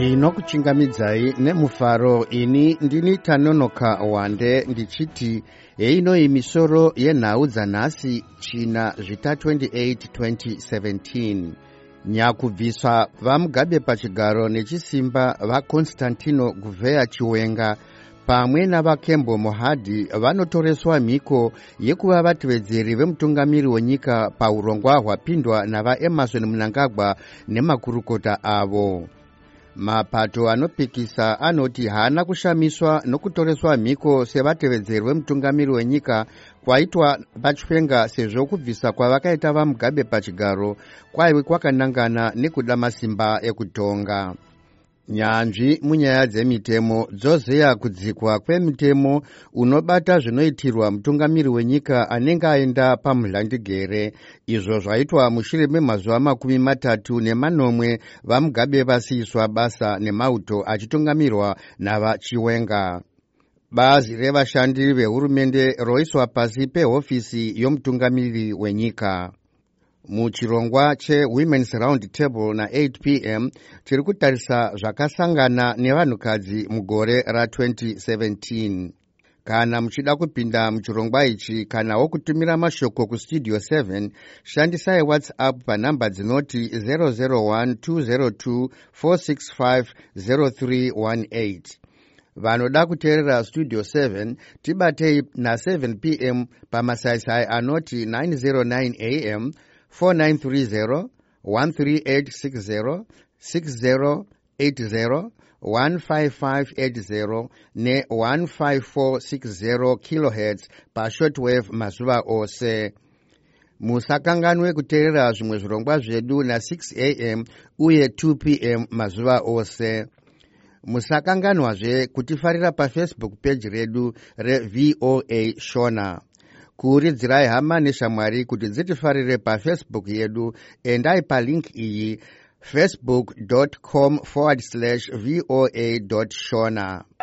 inokuchingamidzai nemufaro. ini ndini Tanonoka Wande ndichiti einoyi misoro yenhau dzanhasi china zvita 28 2017. Nyakubviswa vaMugabe pachigaro nechisimba vaConstantino Gouveia Chiwenga pamwe navaKembo Mohadi vanotoreswa mhiko yekuva vatevedzeri vemutungamiri wenyika paurongwa hwapindwa navaEmmerson Mnangagwa nemakurukota avo. Mapato anopikisa anoti haana kushamiswa nokutoreswa mhiko sevatevedzeri vemutungamiri wenyika kwaitwa vaChiwenga, sezvo kubvisa kwavakaita vaMugabe pachigaro kwaive kwakanangana nekuda masimba ekutonga. Nyanzvi munyaya dzemitemo dzozeya kudzikwa kwemitemo unobata zvinoitirwa mutungamiri wenyika anenge aenda pamudhlandigere. Izvo zvaitwa mushure memazuva 30 vaMugabe vasiyiswa basa nemauto achitungamirirwa navaChiwenga. Bazi revashandi vehurumende roiswa pasi pehofisi yomutungamiri wenyika. Muchirongwa cheWomen's Round Table na8 p.m. tiri kutarisa zvakasangana nevanhukadzi mugore ra2017. Kana muchida kupinda muchirongwa ichi kana wokutumira mashoko kustudio 7, shandisai WhatsApp panhamba dzinoti 001-202-465-0318. Vanoda kuteerera studio 7 tibatei na7 p.m. pamasaisai anoti 909 am 4930 13860 6080 15580 ne-15460 kHz pashortwave mazuva ose. Musakanganwe kuteerera zvimwe zvirongwa zvedu na6 am uye 2 p.m. mazuva ose. Musakanganwazve kutifarira paFacebook page redu reVOA Shona. Kuuridzirai hama neshamwari kuti dzitifarire paFacebook yedu, endai palink iyi facebook.com/voa.shona.